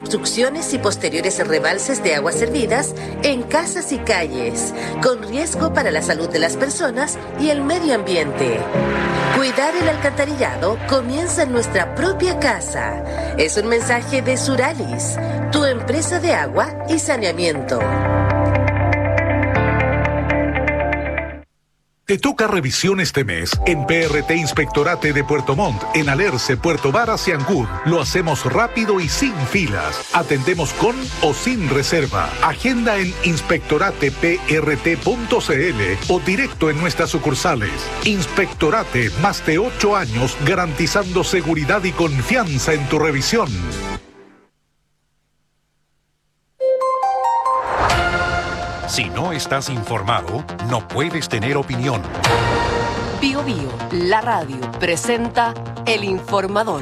obstrucciones y posteriores rebalses de aguas servidas en casas y calles, con riesgo para la salud de las personas y el medio ambiente. Cuidar el alcantarillado comienza en nuestra propia casa. Es un mensaje de Suralis, tu empresa de agua y saneamiento. Te toca revisión este mes en PRT Inspectorate de Puerto Montt, en Alerce, Puerto Varas y Ancud. Lo hacemos rápido y sin filas. Atendemos con o sin reserva. Agenda en inspectorateprt.cl o directo en nuestras sucursales. Inspectorate, más de 8 años garantizando seguridad y confianza en tu revisión. Si no estás informado, no puedes tener opinión. Bio Bio, la radio, presenta El Informador.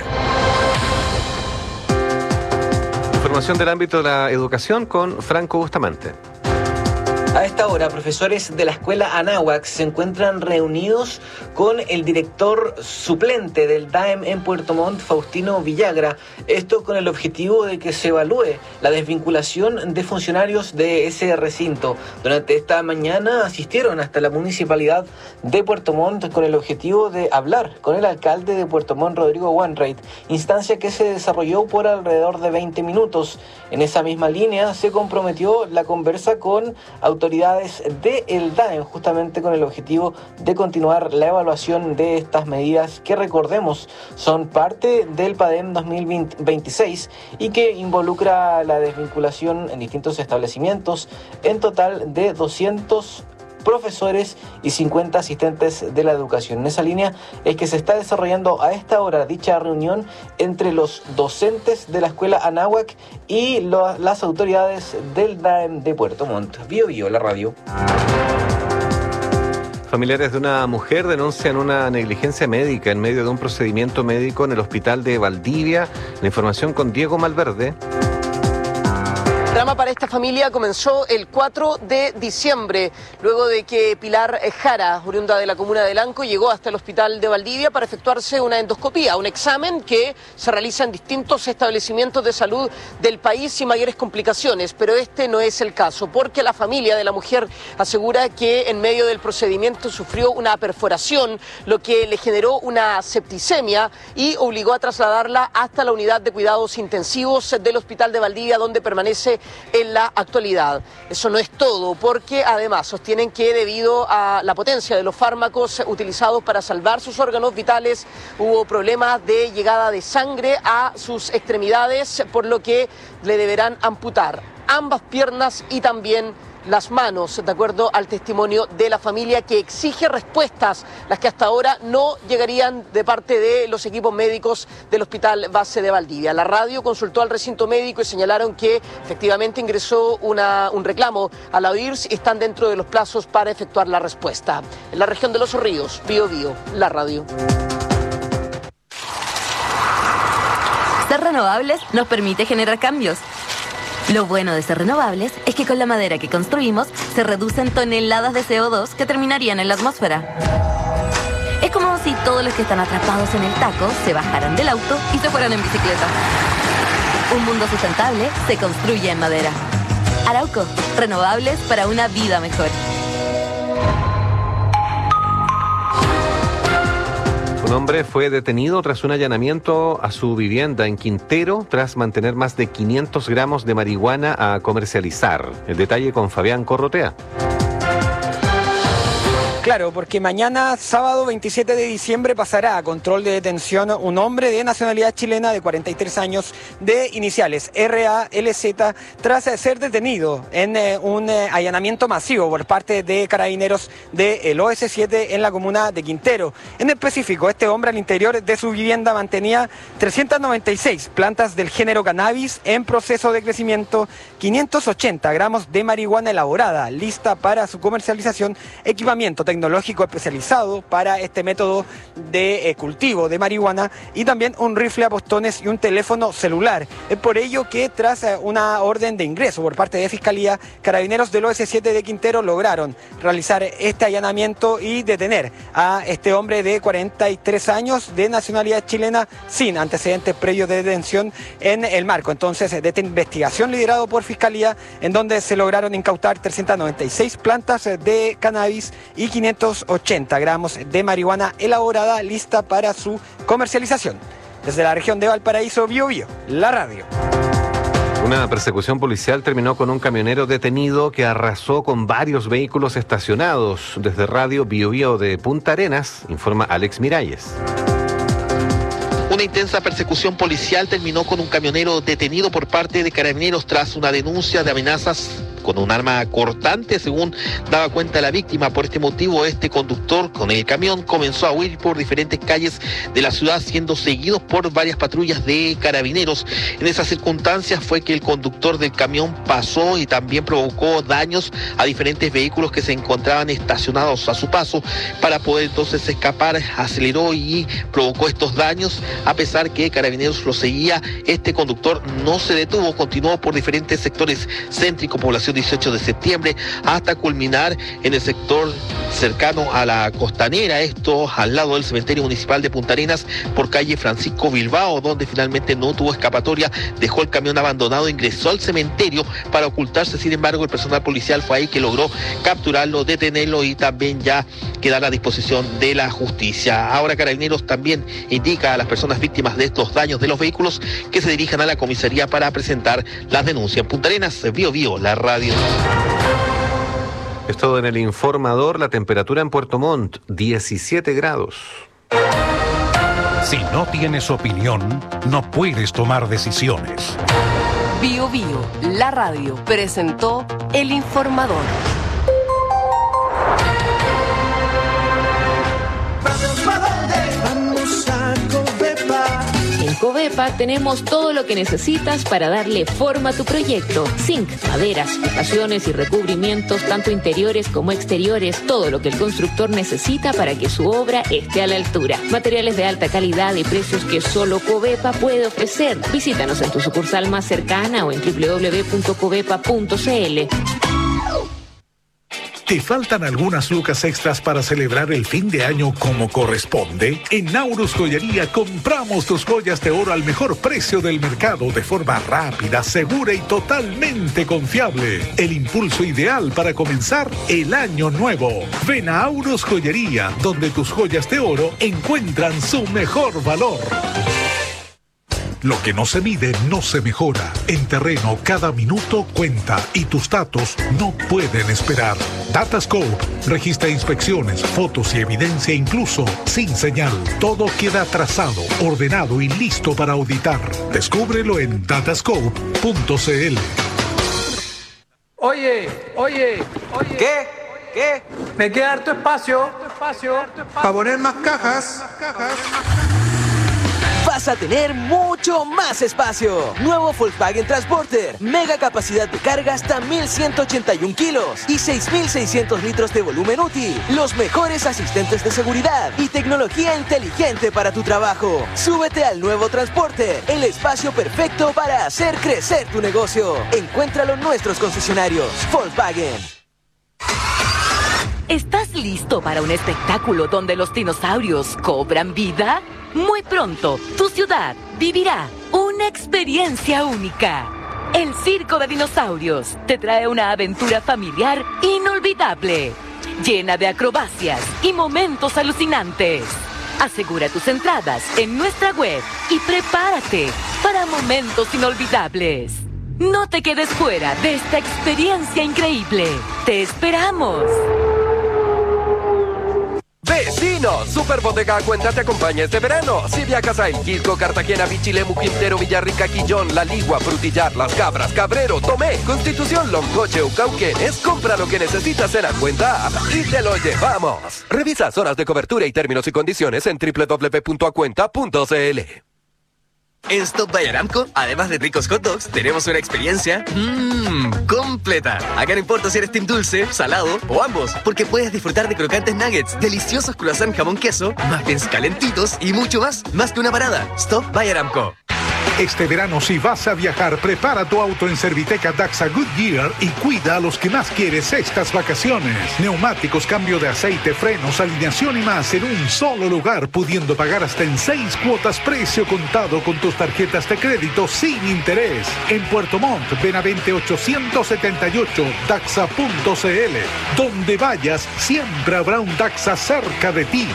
Información del ámbito de la educación con Franco Bustamante. A esta hora, profesores de la escuela Anáhuac se encuentran reunidos con el director suplente del DAEM en Puerto Montt, Faustino Villagra. Esto con el objetivo de que se evalúe la desvinculación de funcionarios de ese recinto. Durante esta mañana asistieron hasta la municipalidad de Puerto Montt con el objetivo de hablar con el alcalde de Puerto Montt, Rodrigo Wainwright, instancia que se desarrolló por alrededor de 20 minutos. En esa misma línea se comprometió la conversa con autoridades del DAEM, justamente con el objetivo de continuar la evaluación de estas medidas que, recordemos, son parte del PADEM 2026 y que involucra la desvinculación en distintos establecimientos, en total de 200 profesores y 50 asistentes de la educación. En esa línea es que se está desarrollando a esta hora dicha reunión entre los docentes de la escuela Anáhuac y las autoridades del DAEM de Puerto Montt. Bio Bio, la radio. Familiares de una mujer denuncian una negligencia médica en medio de un procedimiento médico en el hospital de Valdivia. La información con Diego Malverde. El drama para esta familia comenzó el 4 de diciembre, luego de que Pilar Jara, oriunda de la comuna de Lanco, llegó hasta el hospital de Valdivia para efectuarse una endoscopía, un examen que se realiza en distintos establecimientos de salud del país sin mayores complicaciones, pero este no es el caso, porque la familia de la mujer asegura que en medio del procedimiento sufrió una perforación, lo que le generó una septicemia y obligó a trasladarla hasta la unidad de cuidados intensivos del hospital de Valdivia, donde permanece en la actualidad. Eso no es todo, porque además sostienen que debido a la potencia de los fármacos utilizados para salvar sus órganos vitales, hubo problemas de llegada de sangre a sus extremidades, por lo que le deberán amputar ambas piernas y también las manos, de acuerdo al testimonio de la familia, que exige respuestas, las que hasta ahora no llegarían de parte de los equipos médicos del Hospital Base de Valdivia. La radio consultó al recinto médico y señalaron que efectivamente ingresó un reclamo a la OIRS y están dentro de los plazos para efectuar la respuesta. En la región de Los Ríos, Bio Bio, la radio. Ser renovables nos permite generar cambios. Lo bueno de ser renovables es que con la madera que construimos se reducen toneladas de CO2 que terminarían en la atmósfera. Es como si todos los que están atrapados en el taco se bajaran del auto y se fueran en bicicleta. Un mundo sustentable se construye en madera. Arauco, renovables para una vida mejor. Un hombre fue detenido tras un allanamiento a su vivienda en Quintero tras mantener más de 500 gramos de marihuana a comercializar. El detalle con Fabián Corrotea. Claro, porque mañana, sábado 27 de diciembre, pasará a control de detención un hombre de nacionalidad chilena de 43 años de iniciales RALZ tras ser detenido en un allanamiento masivo por parte de carabineros del OS7 en la comuna de Quintero. En específico, este hombre al interior de su vivienda mantenía 396 plantas del género cannabis en proceso de crecimiento, 580 gramos de marihuana elaborada, lista para su comercialización, equipamiento tecnológico especializado para este método de cultivo de marihuana y también un rifle a postones y un teléfono celular. Es por ello que tras una orden de ingreso por parte de Fiscalía, Carabineros del OS7 de Quintero lograron realizar este allanamiento y detener a este hombre de 43 años de nacionalidad chilena sin antecedentes previos de detención en el marco entonces de esta investigación liderado por Fiscalía, en donde se lograron incautar 396 plantas de cannabis y 580 gramos de marihuana elaborada lista para su comercialización. Desde la región de Valparaíso, Biobío, la radio. Una persecución policial terminó con un camionero detenido que arrasó con varios vehículos estacionados. Desde Radio Biobío de Punta Arenas, informa Alex Miralles. Una intensa persecución policial terminó con un camionero detenido por parte de Carabineros tras una denuncia de amenazas con un arma cortante, según daba cuenta la víctima. Por este motivo, este conductor con el camión comenzó a huir por diferentes calles de la ciudad, siendo seguidos por varias patrullas de Carabineros. En esas circunstancias fue que el conductor del camión pasó y también provocó daños a diferentes vehículos que se encontraban estacionados a su paso. Para poder entonces escapar, aceleró y provocó estos daños. A pesar que Carabineros lo seguía, este conductor no se detuvo, continuó por diferentes sectores céntricos, población 18 de septiembre, hasta culminar en el sector cercano a la Costanera, esto al lado del cementerio municipal de Punta Arenas, por calle Francisco Bilbao, donde finalmente no tuvo escapatoria, dejó el camión abandonado, ingresó al cementerio para ocultarse. Sin embargo, el personal policial fue ahí que logró capturarlo, detenerlo y también ya quedar a disposición de la justicia. Ahora Carabineros también indica a las personas víctimas de estos daños de los vehículos que se dirijan a la comisaría para presentar las denuncias. En Punta Arenas, Biobío, la radio. Es todo en el informador. La temperatura en Puerto Montt, 17 grados. Si no tienes opinión, no puedes tomar decisiones. Biobío, la radio, presentó El Informador. En Covepa tenemos todo lo que necesitas para darle forma a tu proyecto. Zinc, maderas, fijaciones y recubrimientos, tanto interiores como exteriores, todo lo que el constructor necesita para que su obra esté a la altura. Materiales de alta calidad y precios que solo Covepa puede ofrecer. Visítanos en tu sucursal más cercana o en www.covepa.cl. ¿Te faltan algunas lucas extras para celebrar el fin de año como corresponde? En Naurus Joyería compramos tus joyas de oro al mejor precio del mercado de forma rápida, segura y totalmente confiable. El impulso ideal para comenzar el año nuevo. Ven a Naurus Joyería, donde tus joyas de oro encuentran su mejor valor. Lo que no se mide no se mejora. En terreno, cada minuto cuenta y tus datos no pueden esperar. Datascope registra inspecciones, fotos y evidencia incluso sin señal. Todo queda trazado, ordenado y listo para auditar. Descúbrelo en datascope.cl. Oye. ¿Qué? Me queda harto espacio para poner más cajas. Vas a tener mucho más espacio. Nuevo Volkswagen Transporter. Mega capacidad de carga hasta 1.181 kilos y 6.600 litros de volumen útil. Los mejores asistentes de seguridad y tecnología inteligente para tu trabajo. Súbete al nuevo Transporter, el espacio perfecto para hacer crecer tu negocio. Encuéntralo en nuestros concesionarios. Volkswagen. ¿Estás listo para un espectáculo donde los dinosaurios cobran vida? Muy pronto, tu ciudad vivirá una experiencia única. El Circo de Dinosaurios te trae una aventura familiar inolvidable, llena de acrobacias y momentos alucinantes. Asegura tus entradas en nuestra web y prepárate para momentos inolvidables. No te quedes fuera de esta experiencia increíble. ¡Te esperamos! ¡Vecinos! Super Bodega Cuenta te acompaña este verano. Si viajas a El Quisco, Cartagena, Bichilemu, Quintero, Villarrica, Quillón, La Ligua, Frutillar, Las Cabras, Cabrero, Tomé, Constitución, Loncoche o Cauquenes, compra lo que necesitas en la cuenta app y te lo llevamos. Revisa zonas de cobertura y términos y condiciones en www.acuenta.cl. En Stop by Aramco, además de ricos hot dogs, tenemos una experiencia completa. Acá no importa si eres team dulce, salado o ambos, porque puedes disfrutar de crocantes nuggets, deliciosos croissant jamón queso, muffins calentitos y mucho más. Más que una parada. Stop by Aramco. Este verano, si vas a viajar, prepara tu auto en Serviteca Daxa Goodyear y cuida a los que más quieres estas vacaciones. Neumáticos, cambio de aceite, frenos, alineación y más en un solo lugar, pudiendo pagar hasta en 6 cuotas precio contado con tus tarjetas de crédito sin interés. En Puerto Montt, Benavente 878, Daxa.cl. Donde vayas, siempre habrá un Daxa cerca de ti.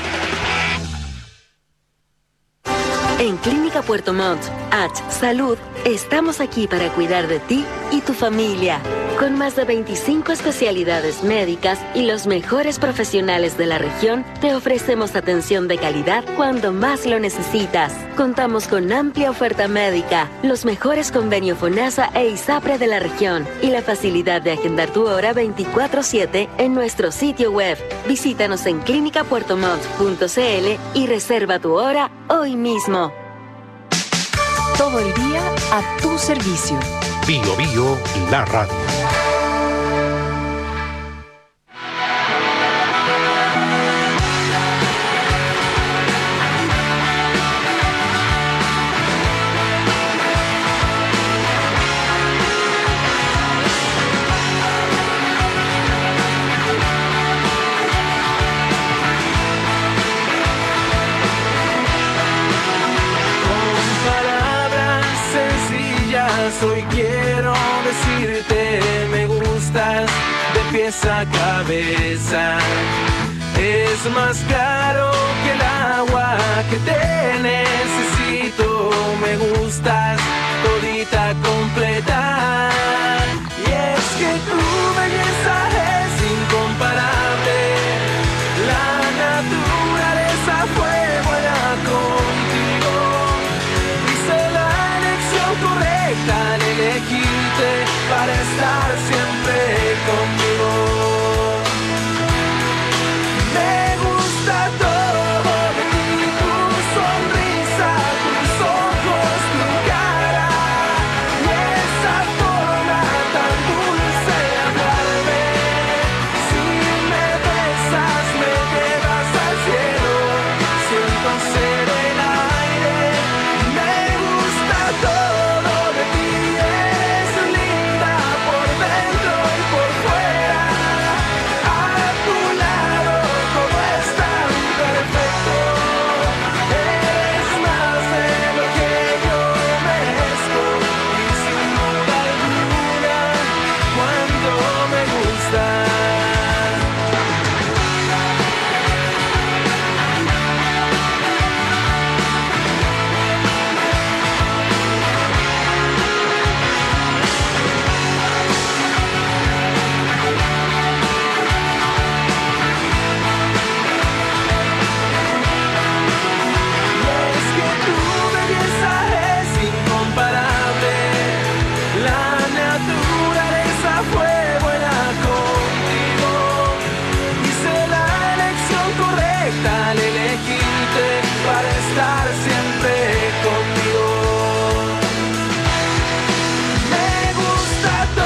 En Clínica Puerto Montt, Salud, estamos aquí para cuidar de ti y tu familia. Con más de 25 especialidades médicas y los mejores profesionales de la región, te ofrecemos atención de calidad cuando más lo necesitas. Contamos con amplia oferta médica, los mejores convenios FONASA e ISAPRE de la región y la facilidad de agendar tu hora 24/7 en nuestro sitio web. Visítanos en clinicapuertomont.cl y reserva tu hora hoy mismo. Todo el día a tu servicio. Bio Bio, la radio. Hoy quiero decirte, me gustas de pies a cabeza. Es más claro que el agua que te necesito. Me gustas todita completa. Y es que tu belleza es incomparable. La naturaleza fue buena contigo. Hice la elección correcta al elegirte para estar siempre